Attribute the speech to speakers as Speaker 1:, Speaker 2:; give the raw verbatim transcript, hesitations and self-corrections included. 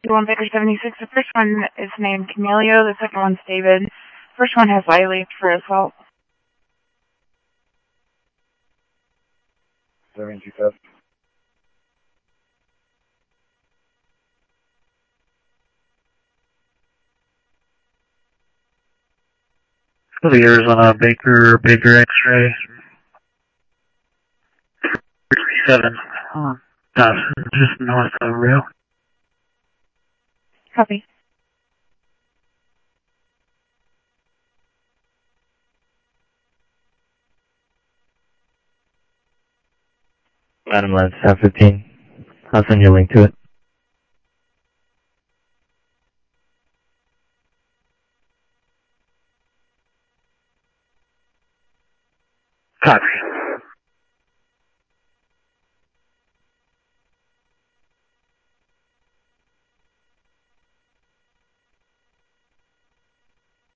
Speaker 1: two one Baker seventy-six. The first one is named Camilio. The second one's David. The first one has violated for assault.
Speaker 2: seven two seven.
Speaker 3: For the Arizona Baker, Baker X-ray. three seven. Uh, just north of rail.
Speaker 1: Copy.
Speaker 3: Madam, that's F fifteen. I'll send you a link to it. Copy.